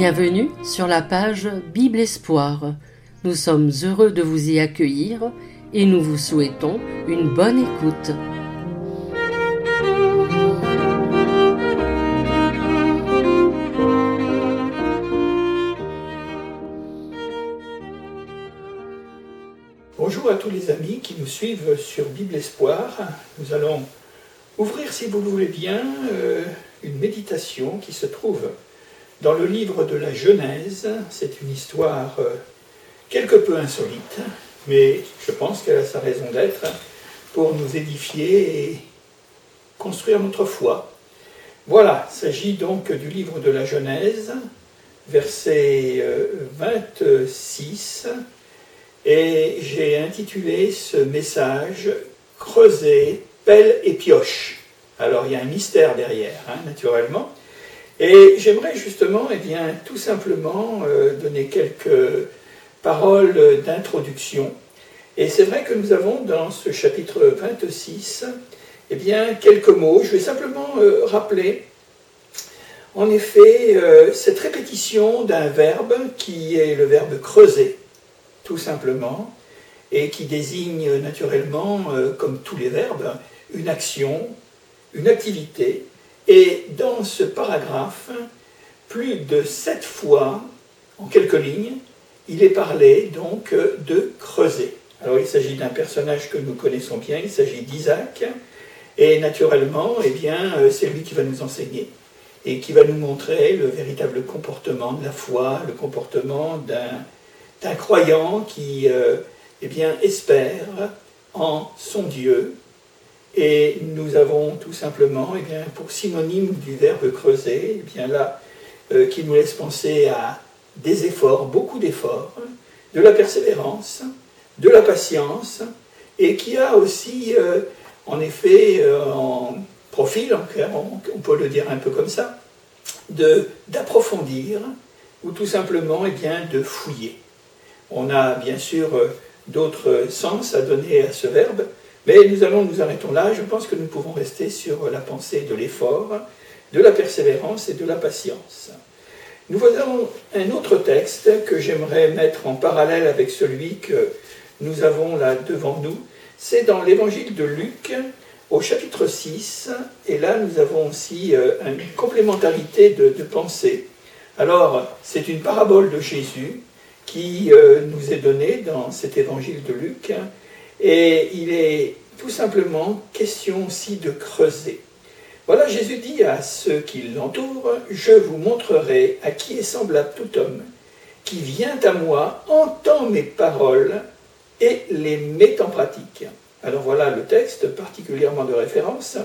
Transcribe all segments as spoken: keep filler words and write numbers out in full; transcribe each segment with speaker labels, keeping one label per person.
Speaker 1: Bienvenue sur la page Bible Espoir. Nous sommes heureux de vous y accueillir et nous vous souhaitons une bonne écoute.
Speaker 2: Bonjour à tous les amis qui nous suivent sur Bible Espoir. Nous allons ouvrir, si vous le voulez bien, une méditation qui se trouve dans le livre de la Genèse. C'est une histoire quelque peu insolite, mais je pense qu'elle a sa raison d'être pour nous édifier et construire notre foi. Voilà, il s'agit donc du livre de la Genèse, verset vingt-six, et j'ai intitulé ce message « Creuser, pelle et pioche ». Alors il y a un mystère derrière, hein, naturellement. Et j'aimerais justement, eh bien, tout simplement euh, donner quelques paroles d'introduction. Et c'est vrai que nous avons dans ce chapitre vingt-six, eh bien, quelques mots. Je vais simplement euh, rappeler, en effet, euh, cette répétition d'un verbe qui est le verbe creuser, tout simplement, et qui désigne naturellement, euh, comme tous les verbes, une action, une activité. Et dans ce paragraphe, plus de sept fois, en quelques lignes, il est parlé donc de creuser. Alors il s'agit d'un personnage que nous connaissons bien, il s'agit d'Isaac, et naturellement, eh bien, c'est lui qui va nous enseigner et qui va nous montrer le véritable comportement de la foi, le comportement d'un, d'un croyant qui euh, eh bien, espère en son Dieu. Et nous avons tout simplement, eh bien, pour synonyme du verbe creuser, eh bien là, euh, qui nous laisse penser à des efforts, beaucoup d'efforts, de la persévérance, de la patience, et qui a aussi, euh, en effet, euh, en profil, on, on peut le dire un peu comme ça, de, d'approfondir, ou tout simplement, eh bien, de fouiller. On a bien sûr euh, d'autres sens à donner à ce verbe, mais nous allons nous arrêtons là. Je pense que nous pouvons rester sur la pensée de l'effort, de la persévérance et de la patience. Nous avons un autre texte que j'aimerais mettre en parallèle avec celui que nous avons là devant nous. C'est dans l'évangile de Luc, au chapitre six, et là nous avons aussi une complémentarité de, de pensée. Alors, c'est une parabole de Jésus qui nous est donnée dans cet évangile de Luc, et il est tout simplement question aussi de creuser. Voilà, Jésus dit à ceux qui l'entourent, « Je vous montrerai à qui est semblable tout homme, qui vient à moi, entend mes paroles et les met en pratique. » Alors voilà le texte particulièrement de référence.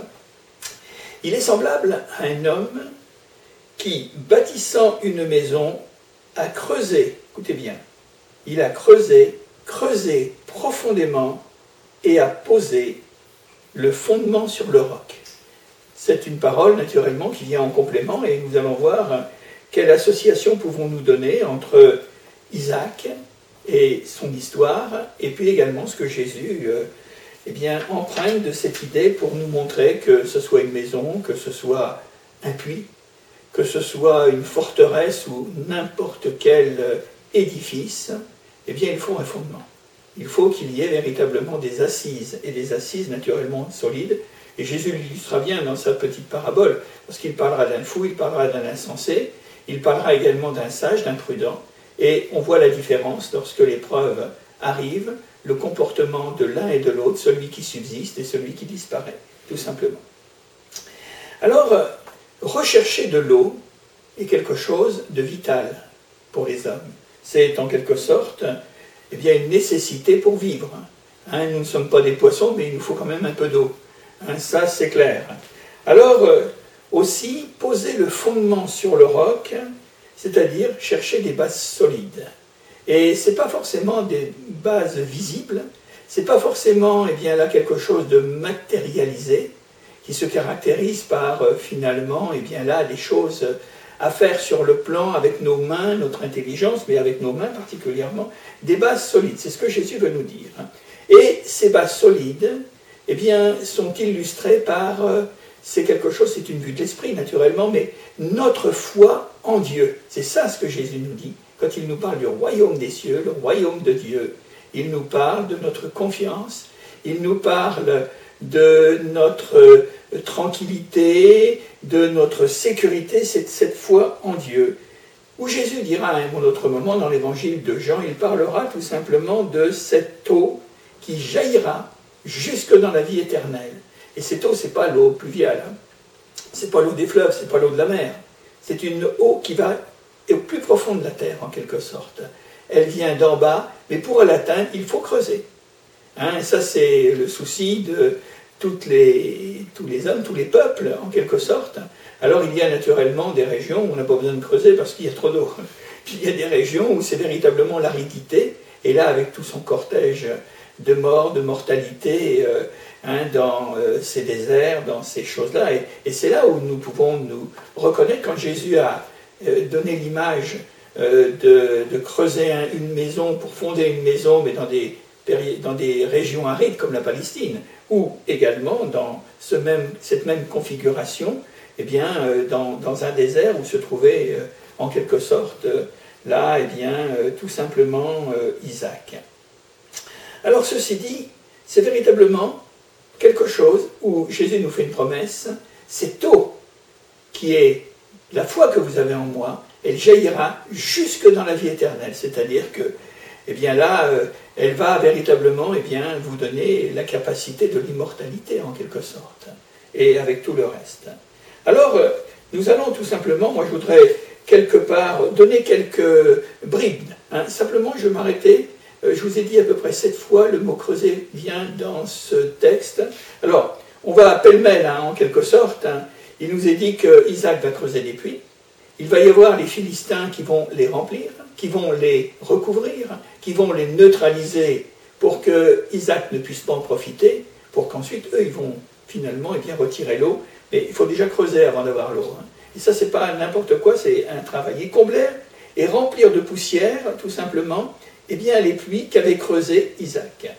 Speaker 2: Il est semblable à un homme qui, bâtissant une maison, a creusé, écoutez bien, il a creusé, creusé profondément et a posé le fondement sur le roc. C'est une parole, naturellement, qui vient en complément, et nous allons voir quelle association pouvons-nous donner entre Isaac et son histoire, et puis également ce que Jésus euh, eh bien, emprunte de cette idée pour nous montrer que ce soit une maison, que ce soit un puits, que ce soit une forteresse ou n'importe quel édifice, eh bien, il faut un fondement. Il faut qu'il y ait véritablement des assises, et des assises naturellement solides. Et Jésus l'illustrera bien dans sa petite parabole, parce qu'il parlera d'un fou, il parlera d'un insensé, il parlera également d'un sage, d'un prudent, et on voit la différence lorsque l'épreuve arrive, le comportement de l'un et de l'autre, celui qui subsiste et celui qui disparaît, tout simplement. Alors, rechercher de l'eau est quelque chose de vital pour les hommes. C'est en quelque sorte eh bien, une nécessité pour vivre. Hein, nous ne sommes pas des poissons, mais il nous faut quand même un peu d'eau. Hein, ça, c'est clair. Alors, euh, aussi, poser le fondement sur le roc, c'est-à-dire chercher des bases solides. Et ce n'est pas forcément des bases visibles, ce n'est pas forcément eh bien, là, quelque chose de matérialisé, qui se caractérise par, euh, finalement, eh bien, là, des choses à faire sur le plan avec nos mains, notre intelligence, mais avec nos mains particulièrement, des bases solides. C'est ce que Jésus veut nous dire. Et ces bases solides, eh bien, sont illustrées par c'est quelque chose, c'est une vue de l'esprit naturellement, mais notre foi en Dieu. C'est ça ce que Jésus nous dit. Quand il nous parle du royaume des cieux, le royaume de Dieu, il nous parle de notre confiance, il nous parle de notre tranquillité, de notre sécurité, c'est cette foi en Dieu. Où Jésus dira à un autre moment dans l'évangile de Jean, il parlera tout simplement de cette eau qui jaillira jusque dans la vie éternelle. Et cette eau, ce n'est pas l'eau pluviale, hein. Ce n'est pas l'eau des fleuves, ce n'est pas l'eau de la mer. C'est une eau qui va au plus profond de la terre, en quelque sorte. Elle vient d'en bas, mais pour l'atteindre, il faut creuser. Hein, ça, c'est le souci de toutes les, tous les hommes, tous les peuples, en quelque sorte. Alors, il y a naturellement des régions où on n'a pas besoin de creuser parce qu'il y a trop d'eau. Puis, il y a des régions où c'est véritablement l'aridité, et là, avec tout son cortège de mort, de mortalité, euh, hein, dans euh, ces déserts, dans ces choses-là. Et, et c'est là où nous pouvons nous reconnaître, quand Jésus a euh, donné l'image euh, de, de creuser un, une maison pour fonder une maison, mais dans des, dans des régions arides comme la Palestine, ou également dans ce même, cette même configuration, eh bien, euh, dans, dans un désert où se trouvait euh, en quelque sorte euh, là, eh bien, euh, tout simplement euh, Isaac. Alors ceci dit, c'est véritablement quelque chose où Jésus nous fait une promesse, cette eau qui est la foi que vous avez en moi, elle jaillira jusque dans la vie éternelle, c'est-à-dire que, eh bien là, euh, elle va véritablement, eh bien, vous donner la capacité de l'immortalité en quelque sorte, et avec tout le reste. Alors, euh, nous allons tout simplement, moi je voudrais quelque part donner quelques bribes, hein. Simplement je vais m'arrêter. Je vous ai dit à peu près sept fois, le mot creuser vient dans ce texte. Alors, on va pêle-mêle, hein, en quelque sorte. Hein. Il nous est dit qu'Isaac va creuser des puits. Il va y avoir les Philistins qui vont les remplir, qui vont les recouvrir, qui vont les neutraliser pour que Isaac ne puisse pas en profiter, pour qu'ensuite, eux, ils vont finalement eh bien, retirer l'eau. Mais il faut déjà creuser avant d'avoir l'eau. Hein. Et ça, c'est pas n'importe quoi, c'est un travail. Et combler et remplir de poussière, tout simplement, eh bien, les puits qu'avait creusé Isaac.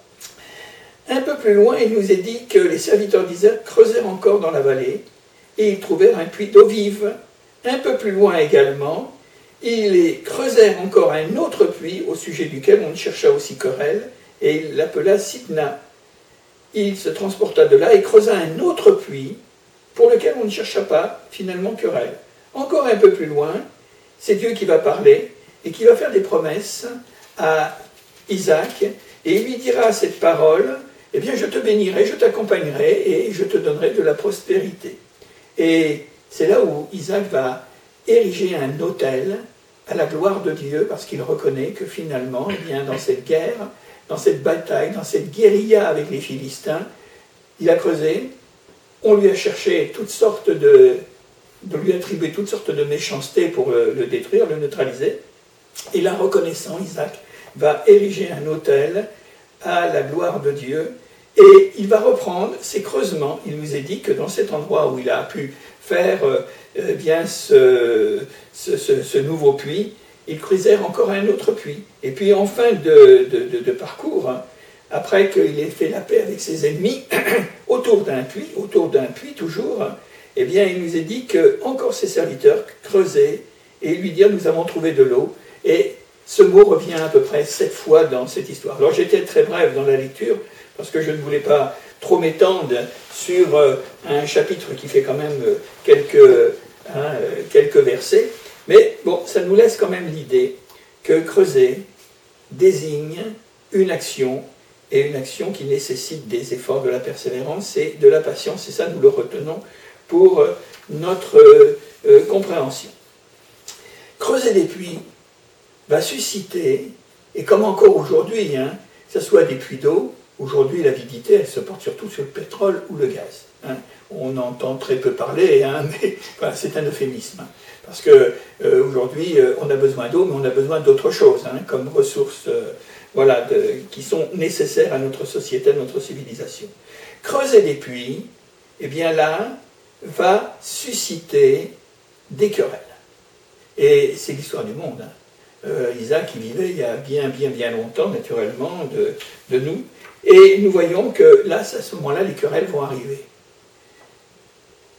Speaker 2: Un peu plus loin, il nous est dit que les serviteurs d'Isaac creusèrent encore dans la vallée et ils trouvèrent un puits d'eau vive. Un peu plus loin également, ils creusèrent encore un autre puits au sujet duquel on chercha aussi querelle et il l'appela Sitna. Il se transporta de là et creusa un autre puits pour lequel on ne chercha pas finalement querelle. Encore un peu plus loin, c'est Dieu qui va parler et qui va faire des promesses à Isaac, et il lui dira cette parole, eh bien je te bénirai, je t'accompagnerai, et je te donnerai de la prospérité. Et c'est là où Isaac va ériger un autel à la gloire de Dieu, parce qu'il reconnaît que finalement, eh bien, dans cette guerre, dans cette bataille, dans cette guérilla avec les Philistins, il a creusé, on lui a cherché toutes sortes de, de lui attribuer toutes sortes de méchanceté pour le, le détruire, le neutraliser, et là, reconnaissant, Isaac va ériger un autel à la gloire de Dieu, et il va reprendre ses creusements. Il nous est dit que dans cet endroit où il a pu faire euh, bien ce, ce, ce, ce nouveau puits, il creusèrent encore un autre puits. Et puis en fin de, de, de, de parcours, hein, après qu'il ait fait la paix avec ses ennemis, autour d'un puits, autour d'un puits toujours, eh bien il nous est dit que encore ses serviteurs creusaient et lui dirent nous avons trouvé de l'eau. Et ce mot revient à peu près sept fois dans cette histoire. Alors j'étais très bref dans la lecture, parce que je ne voulais pas trop m'étendre sur euh, un chapitre qui fait quand même euh, quelques, hein, euh, quelques versets. Mais bon, ça nous laisse quand même l'idée que creuser désigne une action, et une action qui nécessite des efforts, de la persévérance et de la patience. Et ça, nous le retenons pour euh, notre euh, euh, compréhension. Creuser des puits va susciter, et comme encore aujourd'hui, hein, que ce soit des puits d'eau, aujourd'hui l'avidité, elle se porte surtout sur le pétrole ou le gaz. Hein. On entend très peu parler, hein, mais enfin, c'est un euphémisme. Hein, parce qu'aujourd'hui, euh, euh, on a besoin d'eau, mais on a besoin d'autre chose, hein, comme ressources euh, voilà, de, qui sont nécessaires à notre société, à notre civilisation. Creuser des puits, eh bien là, va susciter des querelles. Et c'est l'histoire du monde. Hein. Euh, Isaac, il vivait il y a bien, bien, bien longtemps, naturellement, de, de nous. Et nous voyons que là, à ce moment-là, les querelles vont arriver.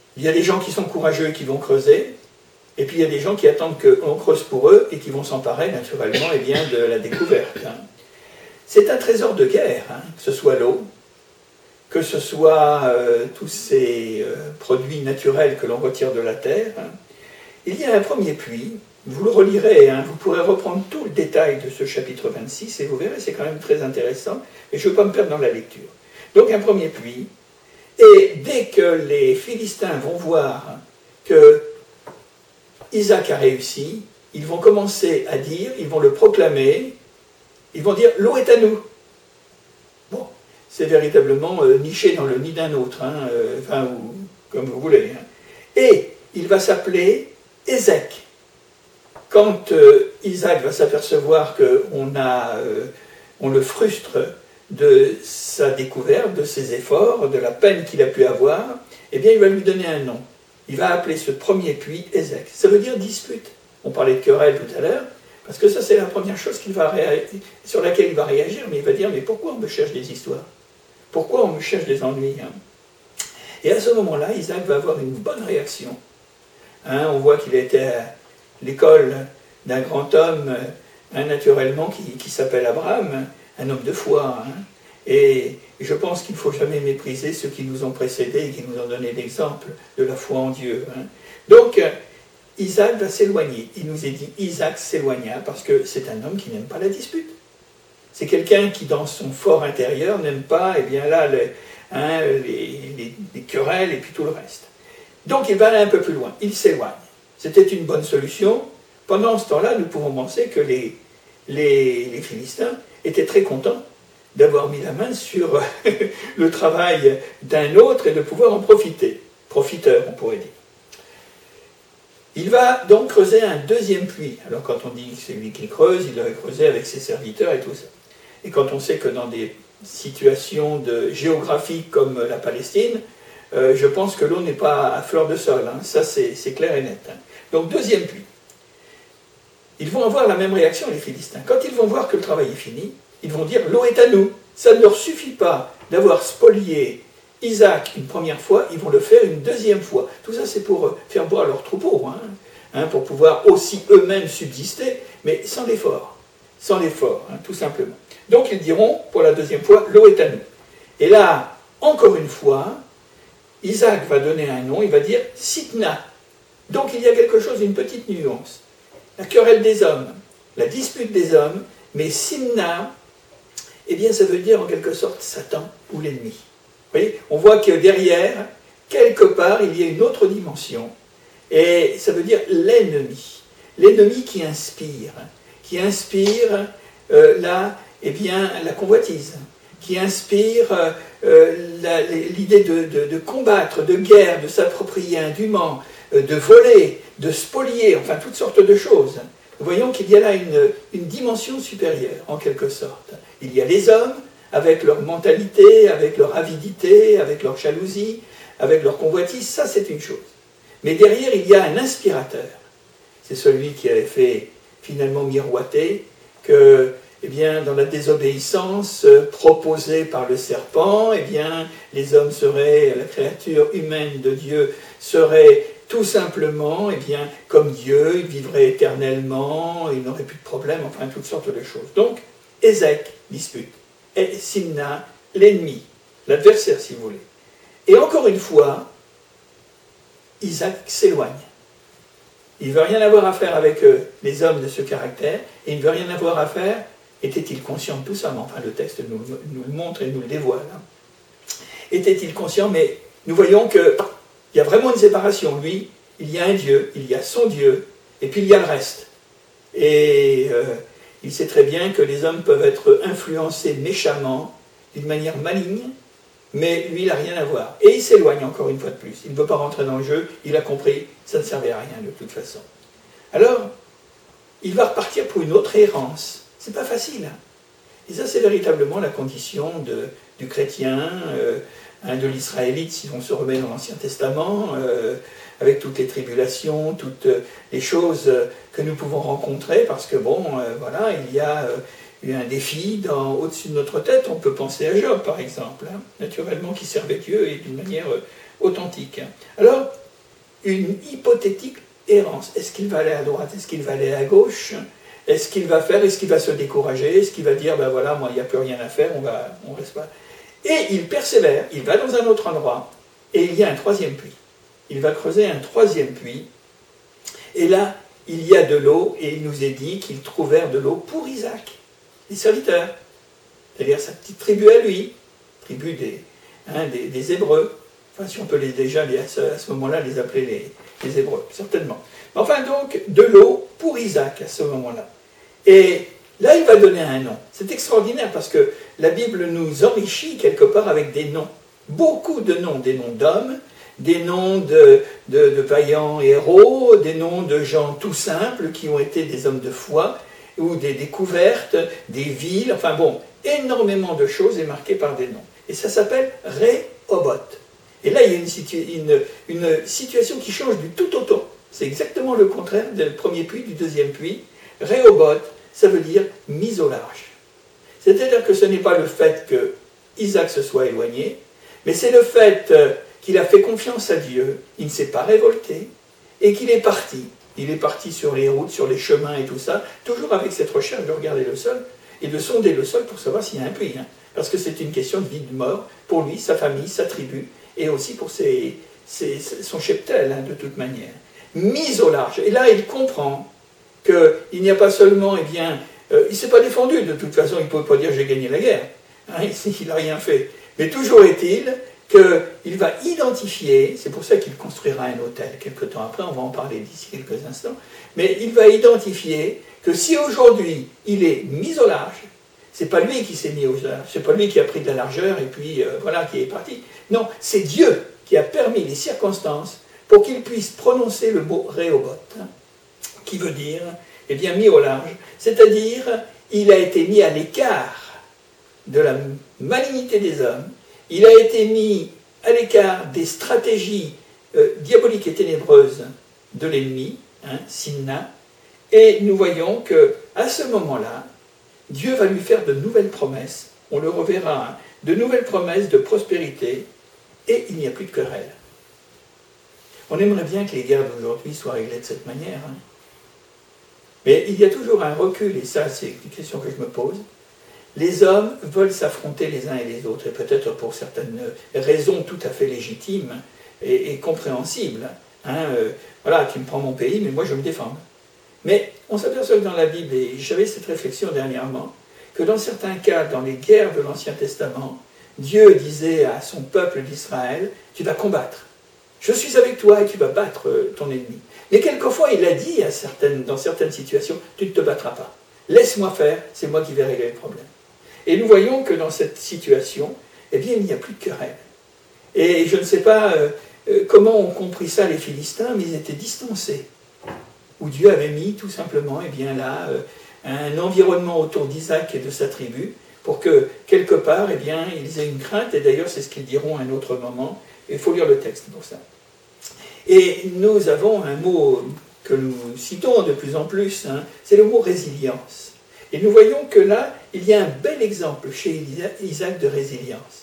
Speaker 2: Il y a des gens qui sont courageux et qui vont creuser, et puis il y a des gens qui attendent qu'on creuse pour eux et qui vont s'emparer naturellement eh bien, de la découverte. Hein. C'est un trésor de guerre, hein, que ce soit l'eau, que ce soit euh, tous ces euh, produits naturels que l'on retire de la terre. Hein. Il y a un premier puits, vous le relirez, hein, vous pourrez reprendre tout le détail de ce chapitre vingt-six et vous verrez, c'est quand même très intéressant, et je ne veux pas me perdre dans la lecture. Donc un premier puits, et dès que les Philistins vont voir que Isaac a réussi, ils vont commencer à dire, ils vont le proclamer, ils vont dire « l'eau est à nous ». Bon, c'est véritablement euh, niché dans le nid d'un autre, hein, euh, enfin, ou, comme vous voulez. Hein. Et il va s'appeler Ézek. Quand euh, Isaac va s'apercevoir qu'on euh, on le frustre de sa découverte, de ses efforts, de la peine qu'il a pu avoir, eh bien il va lui donner un nom. Il va appeler ce premier puits Ézek. Ça veut dire dispute. On parlait de querelle tout à l'heure, parce que ça c'est la première chose qu'il va sur laquelle il va réagir, mais il va dire, mais pourquoi on me cherche des histoires? Pourquoi on me cherche des ennuis hein? Et à ce moment-là, Isaac va avoir une bonne réaction. Hein, on voit qu'il était à l'école d'un grand homme, hein, naturellement, qui, qui s'appelle Abraham, un homme de foi. Hein, et je pense qu'il ne faut jamais mépriser ceux qui nous ont précédés et qui nous ont donné l'exemple de la foi en Dieu. Hein. Donc, Isaac va s'éloigner. Il nous est dit, Isaac s'éloigna parce que c'est un homme qui n'aime pas la dispute. C'est quelqu'un qui, dans son fort intérieur, n'aime pas, eh bien là, le, hein, les, les, les querelles et puis tout le reste. Donc, il va aller un peu plus loin. Il s'éloigne. C'était une bonne solution. Pendant ce temps-là, nous pouvons penser que les, les, les Philistins étaient très contents d'avoir mis la main sur le travail d'un autre et de pouvoir en profiter. Profiteur, on pourrait dire. Il va donc creuser un deuxième puits. Alors quand on dit que c'est lui qui creuse, il l'avait creusé avec ses serviteurs et tout ça. Et quand on sait que dans des situations de géographiques comme la Palestine, euh, je pense que l'eau n'est pas à fleur de sol. Hein. Ça, c'est clair et net. Hein. Donc deuxième puits. Ils vont avoir la même réaction, les Philistins. Quand ils vont voir que le travail est fini, ils vont dire « l'eau est à nous ». Ça ne leur suffit pas d'avoir spolié Isaac une première fois, ils vont le faire une deuxième fois. Tout ça, c'est pour faire boire leur troupeau, hein, hein, pour pouvoir aussi eux-mêmes subsister, mais sans l'effort. Sans l'effort, hein, tout simplement. Donc ils diront, pour la deuxième fois, « l'eau est à nous ». Et là, encore une fois, Isaac va donner un nom, il va dire « Sitna ». Donc il y a quelque chose, une petite nuance. La querelle des hommes, la dispute des hommes, mais Simna, eh bien ça veut dire en quelque sorte Satan ou l'ennemi. Vous voyez, on voit que derrière, quelque part, il y a une autre dimension, et ça veut dire l'ennemi. L'ennemi qui inspire, qui inspire euh, là, eh bien, la convoitise, qui inspire euh, l'idée de, de, de combattre, de guerre, de s'approprier indûment, de voler, de spolier, enfin toutes sortes de choses. Nous voyons qu'il y a là une, une dimension supérieure, en quelque sorte. Il y a les hommes, avec leur mentalité, avec leur avidité, avec leur jalousie, avec leur convoitise, ça c'est une chose. Mais derrière, il y a un inspirateur. C'est celui qui avait fait finalement miroiter que, eh bien, dans la désobéissance proposée par le serpent, eh bien, les hommes seraient, la créature humaine de Dieu serait tout simplement, eh bien, comme Dieu, il vivrait éternellement, il n'aurait plus de problème, enfin, toutes sortes de choses. Donc, Ézek dispute. Et Simna, l'ennemi, l'adversaire, si vous voulez. Et encore une fois, Isaac s'éloigne. Il ne veut rien avoir à faire avec euh, les hommes de ce caractère, et il ne veut rien avoir à faire, était-il conscient de tout ça? Mais enfin, le texte nous, nous le montre et nous le dévoile. Hein. Était-il conscient? Mais nous voyons que il y a vraiment une séparation. Lui, il y a un Dieu, il y a son Dieu, et puis il y a le reste. Et euh, il sait très bien que les hommes peuvent être influencés méchamment, d'une manière maligne, mais lui, il n'a rien à voir. Et il s'éloigne encore une fois de plus. Il ne veut pas rentrer dans le jeu, il a compris, ça ne servait à rien de toute façon. Alors, il va repartir pour une autre errance. C'est pas facile. Hein. Et ça, c'est véritablement la condition de, du chrétien, euh, hein, de l'israélite, si on se remet dans l'Ancien Testament, euh, avec toutes les tribulations, toutes les choses que nous pouvons rencontrer, parce que bon, euh, voilà, il y a euh, eu un défi dans, au-dessus de notre tête. On peut penser à Job, par exemple, hein, naturellement, qui servait Dieu et d'une manière euh, authentique. Alors, une hypothétique errance. Est-ce qu'il va aller à droite? Est-ce qu'il va aller à gauche? Est-ce qu'il va faire? Est-ce qu'il va se décourager? Est-ce qu'il va dire, ben voilà, moi, il n'y a plus rien à faire, on va, on reste pas. Et il persévère, il va dans un autre endroit, et il y a un troisième puits. Il va creuser un troisième puits, et là, il y a de l'eau, et il nous est dit qu'ils trouvèrent de l'eau pour Isaac, les serviteurs, c'est-à-dire sa petite tribu à lui, tribu des, hein, des, des Hébreux, enfin si on peut les, déjà les, à ce, à ce moment-là les appeler les, les Hébreux, certainement. Enfin donc, de l'eau pour Isaac à ce moment-là. Et là, il va donner un nom. C'est extraordinaire parce que la Bible nous enrichit quelque part avec des noms. Beaucoup de noms, des noms d'hommes, des noms de, de, de vaillants héros, des noms de gens tout simples qui ont été des hommes de foi, ou des découvertes, des villes, enfin bon, énormément de choses est marqué par des noms. Et ça s'appelle Rehoboth. Et là, il y a une, situ- une, une situation qui change du tout au tout. C'est exactement le contraire du premier puits, du deuxième puits. Rehoboth, ça veut dire mise au large. C'est-à-dire que ce n'est pas le fait que Isaac se soit éloigné, mais c'est le fait qu'il a fait confiance à Dieu, il ne s'est pas révolté, et qu'il est parti. Il est parti sur les routes, sur les chemins et tout ça, toujours avec cette recherche de regarder le sol et de sonder le sol pour savoir s'il y a un puits. Hein. Parce que c'est une question de vie, de mort, pour lui, sa famille, sa tribu, et aussi pour ses, ses, son cheptel, hein, de toute manière. Mise au large. Et là, il comprend qu'il n'y a pas seulement, eh bien, euh, il ne s'est pas défendu, de toute façon, il ne peut pas dire j'ai gagné la guerre. Hein, il n'a rien fait. Mais toujours est-il qu'il va identifier, c'est pour ça qu'il construira un hôtel quelque temps après, on va en parler d'ici quelques instants, mais il va identifier que si aujourd'hui il est mis au large, c'est pas lui qui s'est mis au large, c'est pas lui qui a pris de la largeur et puis euh, voilà, qui est parti. Non, c'est Dieu qui a permis les circonstances pour qu'il puisse prononcer le mot Rehoboth, hein, qui veut dire, eh bien, mis au large, c'est-à-dire, il a été mis à l'écart de la malignité des hommes, il a été mis à l'écart des stratégies euh, diaboliques et ténébreuses de l'ennemi, hein, Simna, et nous voyons qu'à ce moment-là, Dieu va lui faire de nouvelles promesses, on le reverra, hein, de nouvelles promesses de prospérité, et il n'y a plus de querelle. On aimerait bien que les guerres d'aujourd'hui soient réglées de cette manière, hein. Mais il y a toujours un recul, et ça c'est une question que je me pose. Les hommes veulent s'affronter les uns et les autres, et peut-être pour certaines raisons tout à fait légitimes et, et compréhensibles. Hein, euh, voilà, tu me prends mon pays, mais moi je me défends. Mais on s'aperçoit que dans la Bible, et j'avais cette réflexion dernièrement, que dans certains cas, dans les guerres de l'Ancien Testament, Dieu disait à son peuple d'Israël, tu vas combattre. Je suis avec toi et tu vas battre ton ennemi. Mais quelquefois, il a dit à certaines, dans certaines situations, tu ne te battras pas. Laisse-moi faire, c'est moi qui vais régler le problème. Et nous voyons que dans cette situation, eh bien, il n'y a plus de querelle. Et je ne sais pas euh, euh, comment ont compris ça les Philistins, mais ils étaient distancés. Où Dieu avait mis tout simplement, eh bien là, euh, un environnement autour d'Isaac et de sa tribu, pour que, quelque part, eh bien, ils aient une crainte, et d'ailleurs, c'est ce qu'ils diront à un autre moment. Il faut lire le texte pour ça. Et nous avons un mot que nous citons de plus en plus, hein, c'est le mot résilience. Et nous voyons que là, il y a un bel exemple chez Isaac de résilience.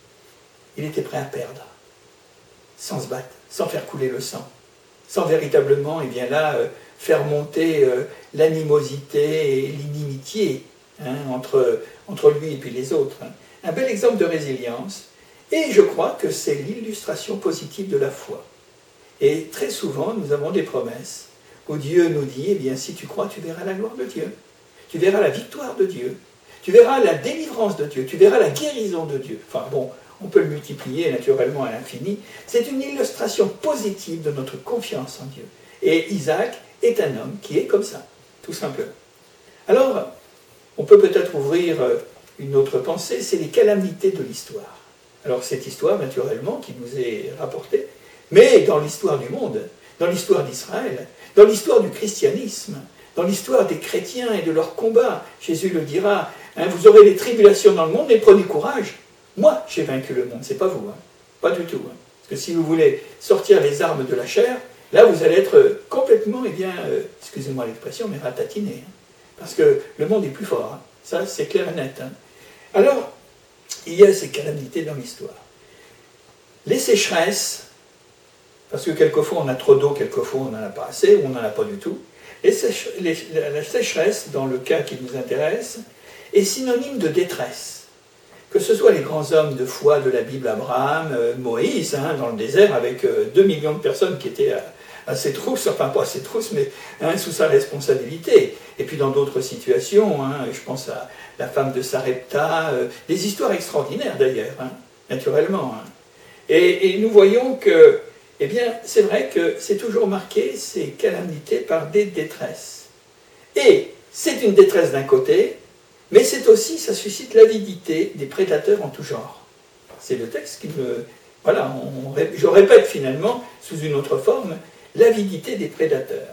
Speaker 2: Il était prêt à perdre, sans se battre, sans faire couler le sang, sans véritablement, et bien là, euh, faire monter euh, l'animosité et l'inimitié hein, entre, entre lui et puis les autres. Hein. Un bel exemple de résilience. Et je crois que c'est l'illustration positive de la foi. Et très souvent, nous avons des promesses où Dieu nous dit, eh bien, si tu crois, tu verras la gloire de Dieu. Tu verras la victoire de Dieu. Tu verras la délivrance de Dieu. Tu verras la guérison de Dieu. Enfin bon, on peut le multiplier naturellement à l'infini. C'est une illustration positive de notre confiance en Dieu. Et Isaac est un homme qui est comme ça, tout simplement. Alors, on peut peut-être ouvrir une autre pensée, c'est les calamités de l'histoire. Alors cette histoire, naturellement, qui nous est rapportée, mais dans l'histoire du monde, dans l'histoire d'Israël, dans l'histoire du christianisme, dans l'histoire des chrétiens et de leur combat, Jésus le dira, hein, vous aurez des tribulations dans le monde, mais prenez courage. Moi, j'ai vaincu le monde, c'est pas vous, hein, pas du tout. Hein. Parce que si vous voulez sortir les armes de la chair, là vous allez être complètement, eh bien, euh, excusez-moi l'expression, mais ratatiné. Hein, parce que le monde est plus fort. Hein. Ça, c'est clair et net. Hein. Alors, il y a ces calamités dans l'histoire. Les sécheresses, parce que quelquefois on a trop d'eau, quelquefois on n'en a pas assez, ou on n'en a pas du tout. Les sèche, les, la sécheresse, dans le cas qui nous intéresse, est synonyme de détresse. Que ce soit les grands hommes de foi de la Bible, Abraham, euh, Moïse, hein, dans le désert, avec euh, deux millions de personnes qui étaient à, à ses trousses, enfin pas à ses trousses, mais hein, sous sa responsabilité. Et puis dans d'autres situations, hein, je pense à la femme de Sarepta, euh, des histoires extraordinaires d'ailleurs, hein, naturellement. Hein. Et, et nous voyons que, eh bien, c'est vrai que c'est toujours marqué, ces calamités, par des détresses. Et c'est une détresse d'un côté, mais c'est aussi, ça suscite l'avidité des prédateurs en tout genre. C'est le texte qui me... Voilà, on, je répète finalement, sous une autre forme, l'avidité des prédateurs.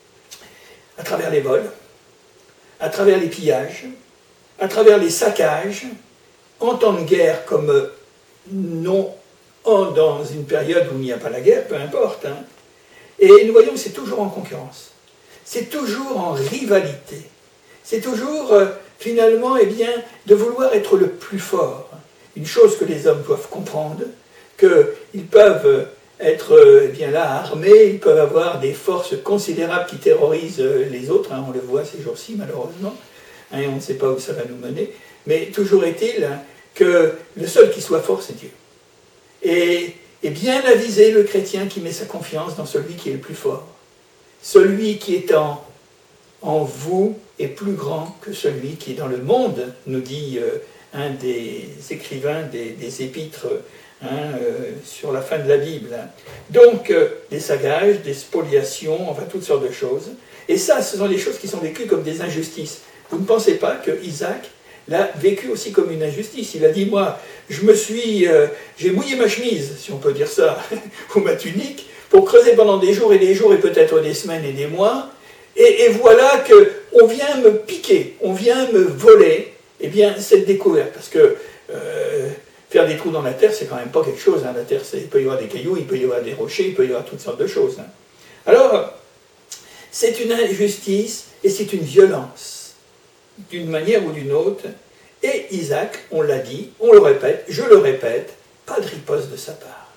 Speaker 2: À travers les vols, à travers les pillages, à travers les saccages, en temps de guerre comme non dans une période où il n'y a pas la guerre, peu importe. Hein. Et nous voyons que c'est toujours en concurrence. C'est toujours en rivalité. C'est toujours, euh, finalement, eh bien, de vouloir être le plus fort. Une chose que les hommes doivent comprendre, qu'ils peuvent être euh, eh bien là armés, ils peuvent avoir des forces considérables qui terrorisent les autres, hein, on le voit ces jours-ci malheureusement, hein, on ne sait pas où ça va nous mener, mais toujours est-il hein, que le seul qui soit fort, c'est Dieu. Et, et bien aviser le chrétien qui met sa confiance dans celui qui est le plus fort. Celui qui est en, en vous est plus grand que celui qui est dans le monde, nous dit euh, un des écrivains des, des épîtres hein, euh, sur la fin de la Bible. Hein. Donc, euh, des saccages, des spoliations, enfin toutes sortes de choses. Et ça, ce sont des choses qui sont vécues comme des injustices. Vous ne pensez pas que Isaac l'a vécu aussi comme une injustice. Il a dit, moi, je me suis, euh, j'ai mouillé ma chemise, si on peut dire ça, ou ma tunique, pour creuser pendant des jours et des jours, et peut-être des semaines et des mois, et, et voilà qu'on vient me piquer, on vient me voler, eh bien, cette découverte, parce que euh, faire des trous dans la terre, c'est quand même pas quelque chose, hein. La terre, il peut y avoir des cailloux, il peut y avoir des rochers, il peut y avoir toutes sortes de choses. Hein. Alors, c'est une injustice, et c'est une violence, d'une manière ou d'une autre, et Isaac, on l'a dit, on le répète, je le répète, pas de riposte de sa part.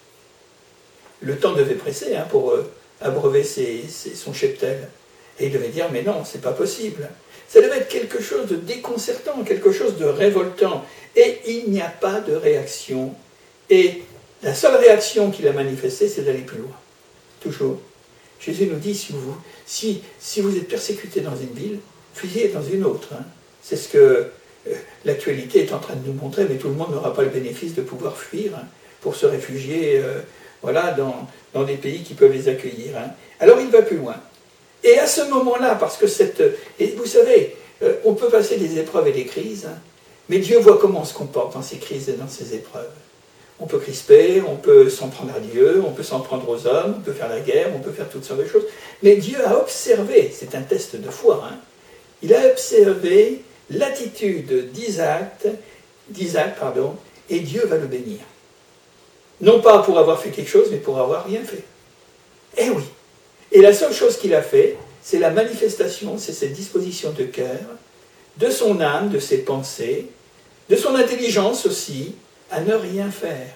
Speaker 2: Le temps devait presser hein, pour euh, abreuver ses, ses, son cheptel, et il devait dire, mais non, c'est pas possible. Ça devait être quelque chose de déconcertant, quelque chose de révoltant, et il n'y a pas de réaction, et la seule réaction qu'il a manifestée, c'est d'aller plus loin, toujours. Jésus nous dit, si vous, si, si vous êtes persécuté dans une ville, fuyez dans une autre. Hein. C'est ce que euh, l'actualité est en train de nous montrer, mais tout le monde n'aura pas le bénéfice de pouvoir fuir hein, pour se réfugier euh, voilà, dans, dans des pays qui peuvent les accueillir. Hein. Alors il va plus loin. Et à ce moment-là, parce que cette... Et vous savez, euh, on peut passer des épreuves et des crises, hein, mais Dieu voit comment on se comporte dans ces crises et dans ces épreuves. On peut crisper, on peut s'en prendre à Dieu, on peut s'en prendre aux hommes, on peut faire la guerre, on peut faire toutes sortes de choses. Mais Dieu a observé, c'est un test de foi, hein, il a observé l'attitude d'Isaac, d'Isaac, pardon, et Dieu va le bénir. Non pas pour avoir fait quelque chose, mais pour avoir rien fait. Eh oui. Et la seule chose qu'il a fait, c'est la manifestation, c'est cette disposition de cœur, de son âme, de ses pensées, de son intelligence aussi, à ne rien faire.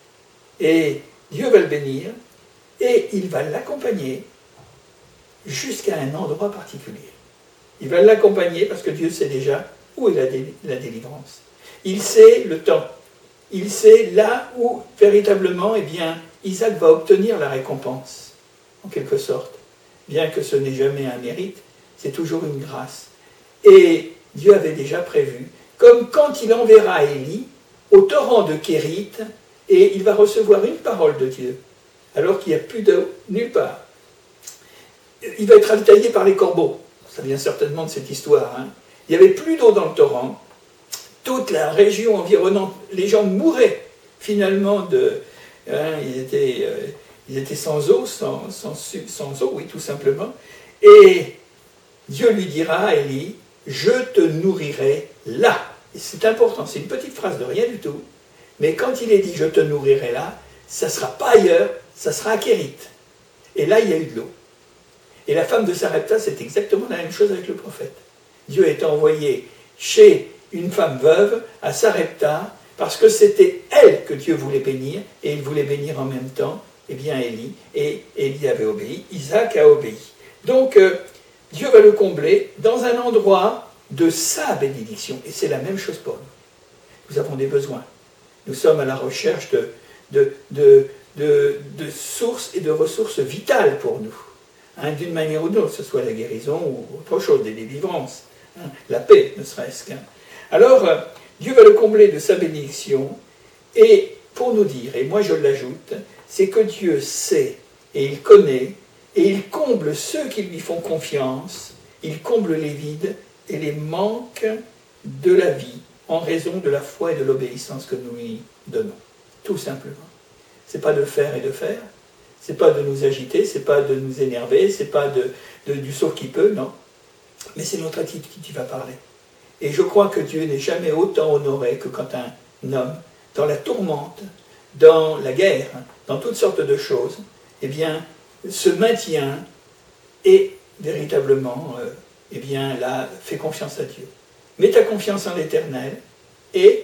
Speaker 2: Et Dieu va le bénir, et il va l'accompagner jusqu'à un endroit particulier. Il va l'accompagner parce que Dieu sait déjà où est la, dé- la délivrance. Il sait le temps. Il sait là où, véritablement, eh bien, Isaac va obtenir la récompense, en quelque sorte. Bien que ce n'est jamais un mérite, c'est toujours une grâce. Et Dieu avait déjà prévu, comme quand il enverra Élie au torrent de Kérit, et il va recevoir une parole de Dieu, alors qu'il n'y a plus d'eau nulle part. Il va être ravitaillé par les corbeaux. Ça vient certainement de cette histoire. Hein. Il n'y avait plus d'eau dans le torrent. Toute la région environnante, les gens mouraient finalement de... Hein, ils, étaient, euh, ils étaient sans eau, sans, sans, sans eau, oui, tout simplement. Et Dieu lui dira à Élie, « Je te nourrirai là ». Et c'est important, c'est une petite phrase de rien du tout. Mais quand il est dit « Je te nourrirai là », ça ne sera pas ailleurs, ça sera à Kérit. Et là, il y a eu de l'eau. Et la femme de Sarepta, c'est exactement la même chose avec le prophète. Dieu est envoyé chez une femme veuve à Sarepta, parce que c'était elle que Dieu voulait bénir, et il voulait bénir en même temps, eh bien Élie, et Élie avait obéi, Isaac a obéi. Donc euh, Dieu va le combler dans un endroit de sa bénédiction, et c'est la même chose pour nous. Nous avons des besoins. Nous sommes à la recherche de, de, de, de, de sources et de ressources vitales pour nous, hein, d'une manière ou d'une autre, que ce soit la guérison ou autre chose, des délivrances, hein, la paix ne serait-ce qu'un. Alors, euh, Dieu va le combler de sa bénédiction, et pour nous dire, et moi je l'ajoute, c'est que Dieu sait, et il connaît, et il comble ceux qui lui font confiance, il comble les vides et les manques de la vie, en raison de la foi et de l'obéissance que nous lui donnons. Tout simplement. C'est pas de faire et de faire, c'est pas de nous agiter, c'est pas de nous énerver, c'est pas de, de, du sauf qui peut, non. Mais c'est notre attitude qui va parler. Et je crois que Dieu n'est jamais autant honoré que quand un homme, dans la tourmente, dans la guerre, dans toutes sortes de choses, eh bien, se maintient et véritablement, euh, eh bien, là, fait confiance à Dieu. Mets ta confiance en l'Éternel et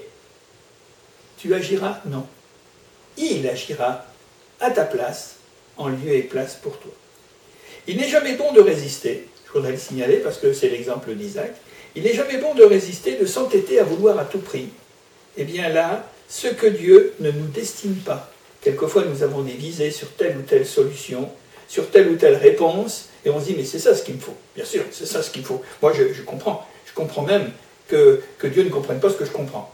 Speaker 2: tu agiras? Non. Il agira à ta place, en lieu et place pour toi. Il n'est jamais bon de résister, je voudrais le signaler parce que c'est l'exemple d'Isaac, il n'est jamais bon de résister, de s'entêter à vouloir à tout prix. Eh bien là, ce que Dieu ne nous destine pas. Quelquefois nous avons des visées sur telle ou telle solution, sur telle ou telle réponse, et on se dit mais c'est ça ce qu'il me faut. Bien sûr, c'est ça ce qu'il faut. Moi je, je comprends, je comprends même que, que Dieu ne comprenne pas ce que je comprends.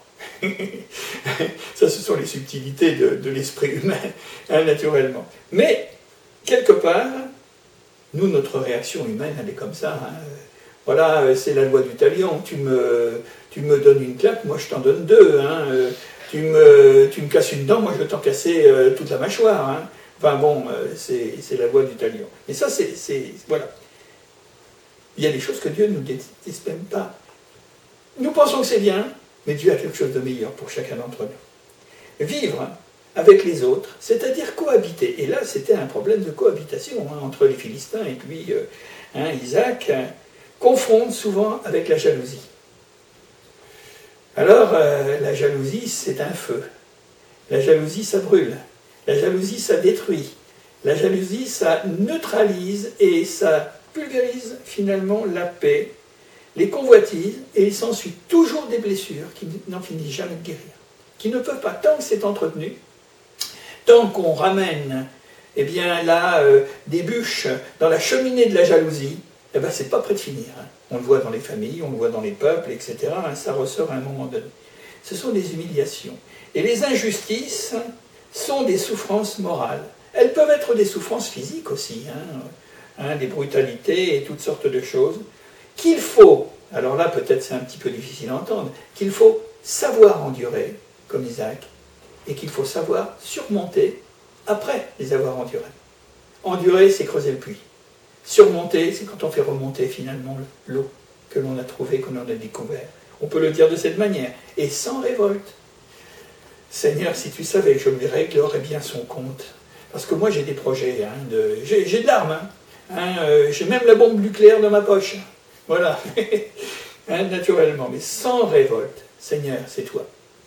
Speaker 2: Ça, ce sont les subtilités de, de l'esprit humain, hein, naturellement. Mais, quelque part, nous, notre réaction humaine, elle est comme ça. Hein. Voilà, c'est la loi du talion. Tu me, tu me donnes une claque, moi je t'en donne deux. Hein. Tu, me, tu me casses une dent, moi je vais t'en casser euh, toute la mâchoire. Hein. Enfin bon, euh, c'est, c'est la loi du talion. Et ça, c'est, c'est... Voilà. Il y a des choses que Dieu ne nous déteste même pas. Nous pensons que c'est bien, mais Dieu a quelque chose de meilleur pour chacun d'entre nous. Vivre avec les autres, c'est-à-dire cohabiter. Et là, c'était un problème de cohabitation hein, entre les Philistins et puis euh, hein, Isaac, hein, confronte souvent avec la jalousie. Alors, euh, la jalousie, c'est un feu. La jalousie, ça brûle. La jalousie, ça détruit. La jalousie, ça neutralise et ça pulvérise finalement la paix, les convoitises, et il s'ensuit toujours des blessures qui n'en finissent jamais de guérir, qui ne peuvent pas, tant que c'est entretenu, tant qu'on ramène eh bien, là, euh, des bûches dans la cheminée de la jalousie, eh ben, c'est pas près de finir. Hein. On le voit dans les familles, on le voit dans les peuples, et cetera. Hein, ça ressort à un moment donné. Ce sont des humiliations. Et les injustices sont des souffrances morales. Elles peuvent être des souffrances physiques aussi, hein, hein, des brutalités et toutes sortes de choses, qu'il faut, alors là peut-être c'est un petit peu difficile à entendre, qu'il faut savoir endurer, comme Isaac, et qu'il faut savoir surmonter après les avoir endurés. Endurer, c'est creuser le puits. Surmonter, c'est quand on fait remonter finalement l'eau que l'on a trouvée, que l'on a découvert. On peut le dire de cette manière, et sans révolte. Seigneur, si tu savais, je lui réglerais bien son compte. Parce que moi j'ai des projets, hein, de... j'ai, j'ai de l'arme, hein, hein, euh, j'ai même la bombe nucléaire dans ma poche. Voilà, hein, naturellement, mais sans révolte. Seigneur, c'est toi.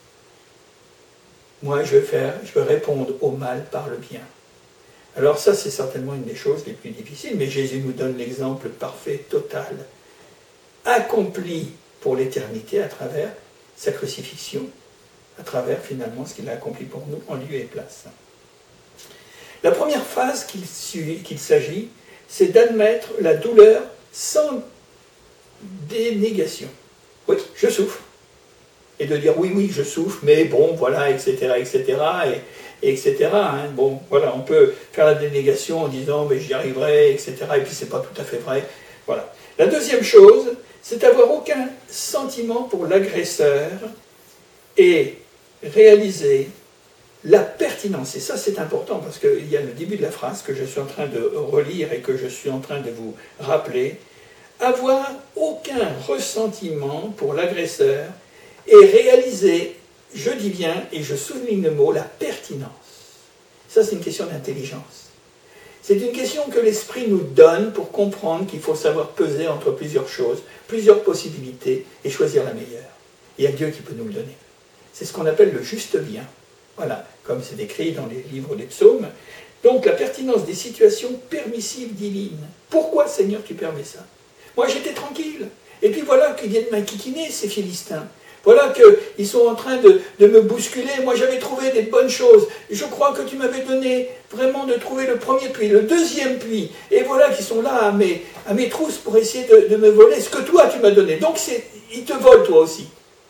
Speaker 2: Moi, je vais faire, je vais répondre au mal par le bien. Alors ça, c'est certainement une des choses les plus difficiles, mais Jésus nous donne l'exemple parfait, total, accompli pour l'éternité à travers sa crucifixion, à travers finalement ce qu'il a accompli pour nous en lieu et place. La première phase qu'il, qu'il s'agit, c'est d'admettre la douleur sans dénégation. Oui, je souffre. Et de dire oui, oui, je souffre, mais bon, voilà, et cetera, et cetera, et, et et cetera. Hein. Bon, voilà, on peut faire la dénégation en disant mais j'y arriverai, et cetera. Et puis c'est pas tout à fait vrai. Voilà. La deuxième chose, c'est d'avoir aucun sentiment pour l'agresseur et réaliser la pertinence. Et ça, c'est important parce qu'il y a le début de la phrase que je suis en train de relire et que je suis en train de vous rappeler. Avoir aucun ressentiment pour l'agresseur et réaliser, je dis bien, et je souligne le mot, la pertinence. Ça, c'est une question d'intelligence. C'est une question que l'Esprit nous donne pour comprendre qu'il faut savoir peser entre plusieurs choses, plusieurs possibilités, et choisir la meilleure. Il y a Dieu qui peut nous le donner. C'est ce qu'on appelle le juste bien. Voilà, comme c'est écrit dans les livres des psaumes. Donc la pertinence des situations permissives divines. Pourquoi, Seigneur, tu permets ça? Moi, j'étais tranquille. Et puis voilà qu'ils viennent m'inquiquiner, ces Philistins. Voilà qu'ils sont en train de, de me bousculer. Moi, j'avais trouvé des bonnes choses. Je crois que tu m'avais donné vraiment de trouver le premier puits, le deuxième puits. Et voilà qu'ils sont là à mes, à mes trousses pour essayer de, de me voler ce que toi, tu m'as donné. Donc, ils te volent, toi aussi.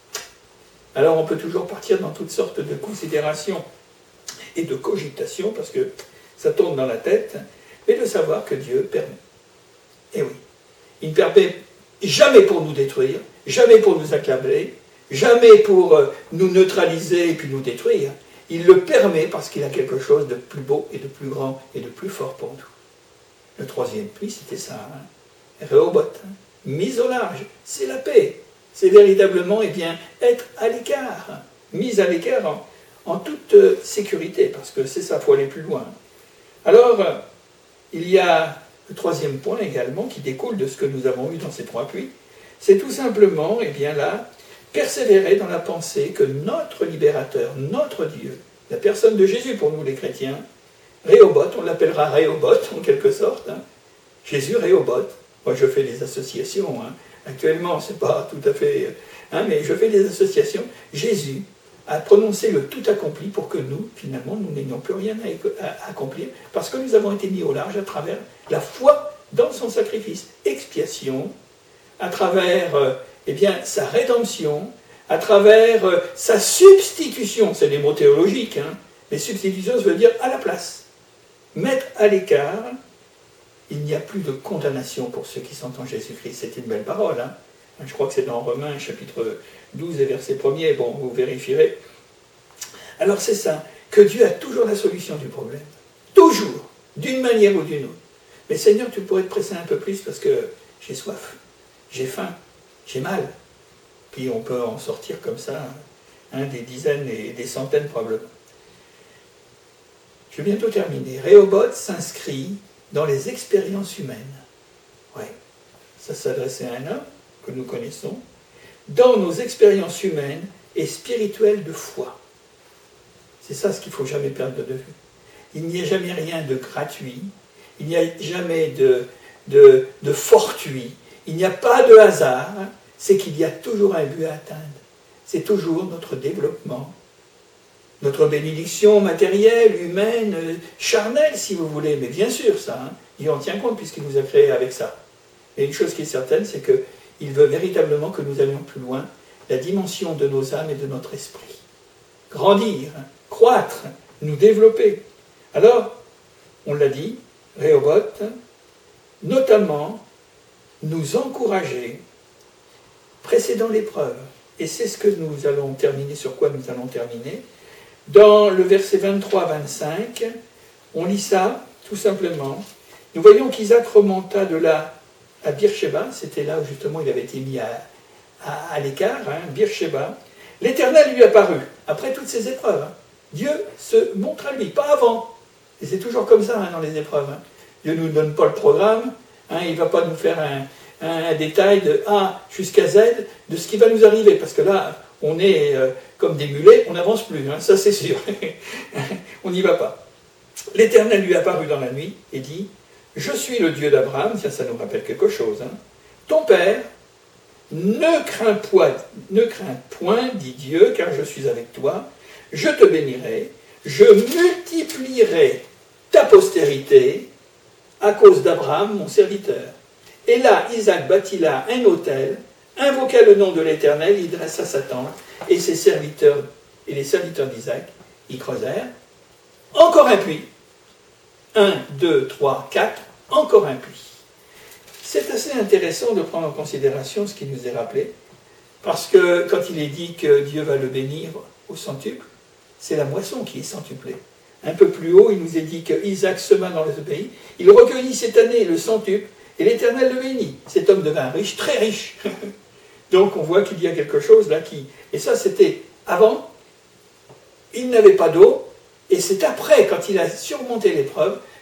Speaker 2: Alors, on peut toujours partir dans toutes sortes de considérations et de cogitations, parce que ça tourne dans la tête, mais de savoir que Dieu permet. Et oui, il ne permet jamais pour nous détruire, jamais pour nous accabler, jamais pour nous neutraliser et puis nous détruire. Il le permet parce qu'il a quelque chose de plus beau et de plus grand et de plus fort pour nous. Le troisième puits, c'était ça, hein. Rehoboth, hein. Mise au large, c'est la paix. C'est véritablement eh bien, être à l'écart, hein. Mise à l'écart en, en toute sécurité, parce que c'est ça, il faut aller plus loin. Alors, il y a le troisième point également qui découle de ce que nous avons eu dans ces trois puits, c'est tout simplement, eh bien là, persévérer dans la pensée que notre libérateur, notre Dieu, la personne de Jésus pour nous les chrétiens, Rehoboth, on l'appellera Rehoboth en quelque sorte, hein. Jésus Rehoboth, moi je fais des associations, hein. Actuellement c'est pas tout à fait, hein, mais je fais des associations, Jésus a prononcé le tout accompli pour que nous, finalement, nous n'ayons plus rien à, à accomplir, parce que nous avons été mis au large à travers la foi dans son sacrifice, expiation, à travers euh, eh bien, sa rédemption, à travers euh, sa substitution, c'est des mots théologiques, hein, mais substitution, ça veut dire à la place. Mettre à l'écart, il n'y a plus de condamnation pour ceux qui sont en Jésus-Christ. C'est une belle parole, hein. Je crois que c'est dans Romains, chapitre douze et verset premier, bon, vous vérifierez. Alors c'est ça, que Dieu a toujours la solution du problème. Toujours, d'une manière ou d'une autre. Mais Seigneur, tu pourrais te presser un peu plus parce que j'ai soif, j'ai faim, j'ai mal. Puis on peut en sortir comme ça, hein, des dizaines et des centaines probablement. Je vais bientôt terminer. Rehoboth s'inscrit dans les expériences humaines. Oui, ça s'adressait à un homme que nous connaissons, dans nos expériences humaines et spirituelles de foi. C'est ça ce qu'il ne faut jamais perdre de vue. Il n'y a jamais rien de gratuit, il n'y a jamais de, de, de fortuit, il n'y a pas de hasard, c'est qu'il y a toujours un but à atteindre. C'est toujours notre développement, notre bénédiction matérielle, humaine, charnelle, si vous voulez, mais bien sûr, ça, hein, il en tient compte puisqu'il nous a créés avec ça. Et une chose qui est certaine, c'est qu'il veut véritablement que nous allions plus loin, la dimension de nos âmes et de notre esprit. Grandir, croître, nous développer. Alors, on l'a dit, Rehoboth, notamment, nous encourager, précédant l'épreuve. Et c'est ce que nous allons terminer, sur quoi nous allons terminer. Dans le verset vingt-trois à vingt-cinq, on lit ça, tout simplement. Nous voyons qu'Isaac remonta de là à Beersheba, c'était là où justement il avait été mis à, à, à l'écart, hein, Beersheba. L'Éternel lui apparut, après toutes ces épreuves. Hein. Dieu se montre à lui, pas avant. Et c'est toujours comme ça hein, dans les épreuves. Hein. Dieu ne nous donne pas le programme, hein, il ne va pas nous faire un, un, un détail de A jusqu'à Z de ce qui va nous arriver, parce que là, on est euh, comme des mulets, on n'avance plus, hein, ça c'est sûr. On n'y va pas. L'Éternel lui apparut dans la nuit et dit « Je suis le Dieu d'Abraham », ça, ça nous rappelle quelque chose. Hein. « Ton père, ne crains point, ne crains point, dit Dieu, car je suis avec toi. Je te bénirai, je multiplierai ta postérité à cause d'Abraham, mon serviteur. » Et là, Isaac bâtit là un autel, invoqua le nom de l'Éternel, il dressa sa tente, et ses serviteurs, et les serviteurs d'Isaac, y creusèrent. Encore un puits. Un, deux, trois, quatre, encore un puits. C'est assez intéressant de prendre en considération ce qui nous est rappelé, parce que quand il est dit que Dieu va le bénir au centuple, c'est la moisson qui est centuplée. Un peu plus haut, il nous est dit que Isaac sema dans ce pays, il recueillit cette année le centuple, et l'Éternel le bénit. Cet homme devint riche, très riche. Donc on voit qu'il y a quelque chose là qui... Et ça c'était avant, il n'avait pas d'eau, et c'est après, quand il a surmonté l'épreuve,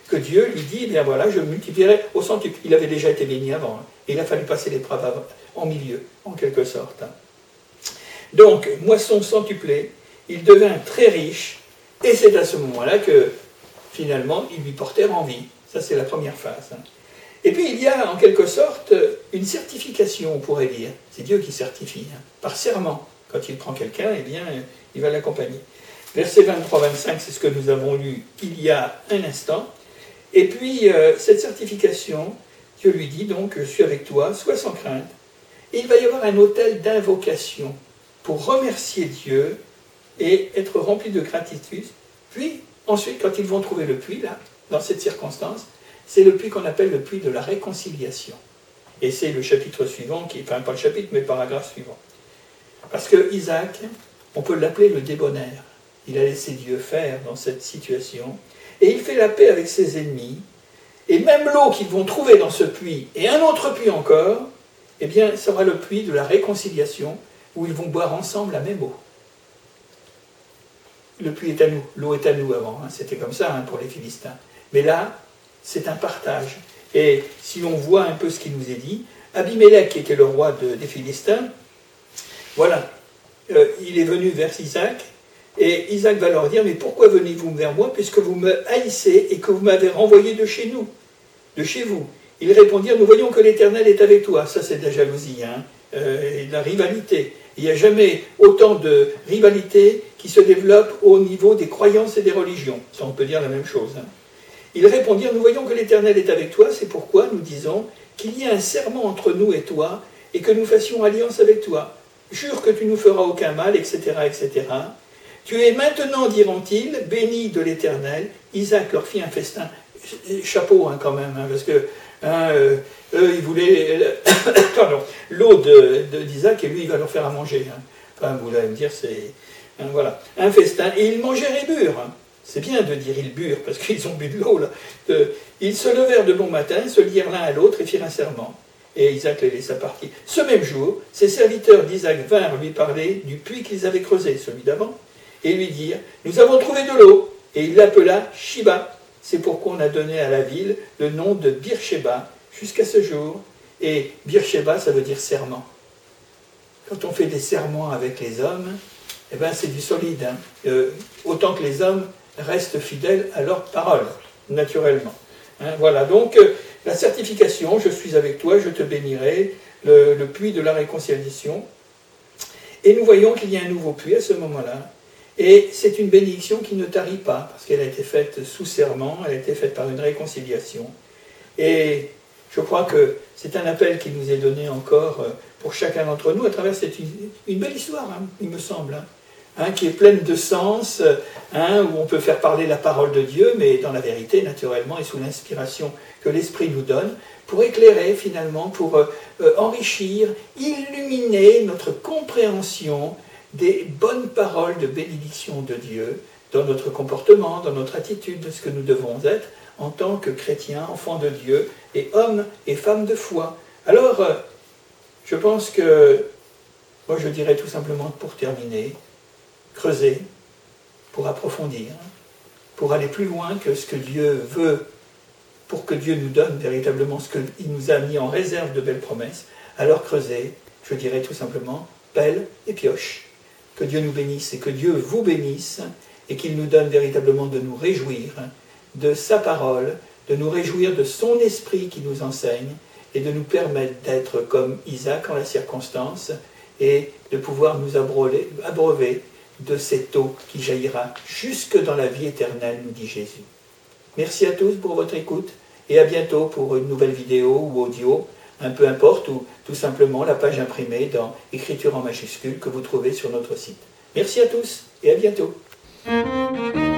Speaker 2: que Dieu lui dit, eh bien voilà, je multiplierai au centuple. Il avait déjà été béni avant, hein, et il a fallu passer l'épreuve en milieu, en quelque sorte. Hein. Donc, moisson centuplée, il devint très riche, et c'est à ce moment-là que, finalement, ils lui portèrent envie. Ça, c'est la première phase. Hein. Et puis, il y a, en quelque sorte, une certification, on pourrait dire. C'est Dieu qui certifie, hein, par serment. Quand il prend quelqu'un, eh bien, il va l'accompagner. Versets vingt-trois à vingt-cinq, c'est ce que nous avons lu il y a un instant. Et puis, euh, cette certification, Dieu lui dit donc, je suis avec toi, sois sans crainte. Et il va y avoir un autel d'invocation pour remercier Dieu et être rempli de gratitude. Puis, ensuite, quand ils vont trouver le puits, là, dans cette circonstance, c'est le puits qu'on appelle le puits de la réconciliation. Et c'est le chapitre suivant, qui, enfin pas le chapitre, mais le paragraphe suivant. Parce que Isaac, on peut l'appeler le débonnaire. Il a laissé Dieu faire dans cette situation. Et il fait la paix avec ses ennemis. Et même l'eau qu'ils vont trouver dans ce puits, et un autre puits encore, eh bien, ça sera le puits de la réconciliation, où ils vont boire ensemble la même eau. Le puits est à nous, l'eau est à nous avant, hein, c'était comme ça hein, pour les Philistins. Mais là, c'est un partage. Et si on voit un peu ce qui nous est dit, Abimelech, qui était le roi de, des Philistins, voilà, euh, il est venu vers Isaac, et Isaac va leur dire, mais pourquoi venez-vous vers moi, puisque vous me haïssez et que vous m'avez renvoyé de chez nous, de chez vous. Ils répondirent, nous voyons que l'Éternel est avec toi. Ça, c'est de la jalousie, hein, euh, et de la rivalité. Il n'y a jamais autant de rivalité qui se développe au niveau des croyances et des religions. Ça, on peut dire la même chose. Hein. Ils répondirent, nous voyons que l'Éternel est avec toi, c'est pourquoi nous disons qu'il y a un serment entre nous et toi, et que nous fassions alliance avec toi. Jure que tu ne nous feras aucun mal, et cetera, et cetera. Tu es maintenant, diront-ils, béni de l'Éternel. Isaac leur fit un festin. Chapeau, hein, quand même, hein, parce que hein, euh, eux, ils voulaient pardon, l'eau de, de, d'Isaac, et lui, il va leur faire à manger. Hein. Enfin, vous allez me dire, c'est... Hein, voilà, un festin. Et ils mangèrent et burent. Hein. C'est bien de dire ils burent, parce qu'ils ont bu de l'eau, là. Euh, ils se levèrent de bon matin, se lièrent l'un à l'autre et firent un serment. Et Isaac les laissa partir. Ce même jour, ses serviteurs d'Isaac vinrent lui parler du puits qu'ils avaient creusé, celui d'avant, et lui dirent, nous avons trouvé de l'eau. Et il l'appela Shiba. C'est pourquoi on a donné à la ville le nom de Beersheba jusqu'à ce jour. Et Beersheba, ça veut dire serment. Quand on fait des serments avec les hommes, eh ben, c'est du solide. Hein. Euh, autant que les hommes restent fidèles à leur parole, naturellement. Hein, voilà, donc euh, la certification, je suis avec toi, je te bénirai, le, le puits de la réconciliation. Et nous voyons qu'il y a un nouveau puits à ce moment-là. Et c'est une bénédiction qui ne tarit pas, parce qu'elle a été faite sous serment, elle a été faite par une réconciliation. Et je crois que c'est un appel qui nous est donné encore pour chacun d'entre nous à travers cette une, une belle histoire, hein, il me semble, hein, hein, qui est pleine de sens, hein, où on peut faire parler la parole de Dieu, mais dans la vérité, naturellement, et sous l'inspiration que l'Esprit nous donne, pour éclairer finalement, pour euh, enrichir, illuminer notre compréhension des bonnes paroles de bénédiction de Dieu dans notre comportement, dans notre attitude, de ce que nous devons être en tant que chrétiens, enfants de Dieu, et hommes et femmes de foi. Alors, je pense que, moi je dirais tout simplement pour terminer, creuser, pour approfondir, pour aller plus loin que ce que Dieu veut, pour que Dieu nous donne véritablement ce qu'il nous a mis en réserve de belles promesses. Alors creuser, je dirais tout simplement, pelle et pioche. Que Dieu nous bénisse et que Dieu vous bénisse et qu'il nous donne véritablement de nous réjouir de sa parole, de nous réjouir de son esprit qui nous enseigne et de nous permettre d'être comme Isaac en la circonstance et de pouvoir nous abreuver, abreuver de cette eau qui jaillira jusque dans la vie éternelle, nous dit Jésus. Merci à tous pour votre écoute et à bientôt pour une nouvelle vidéo ou audio, un peu importe, ou tout simplement la page imprimée dans écriture en majuscule que vous trouvez sur notre site. Merci à tous et à bientôt.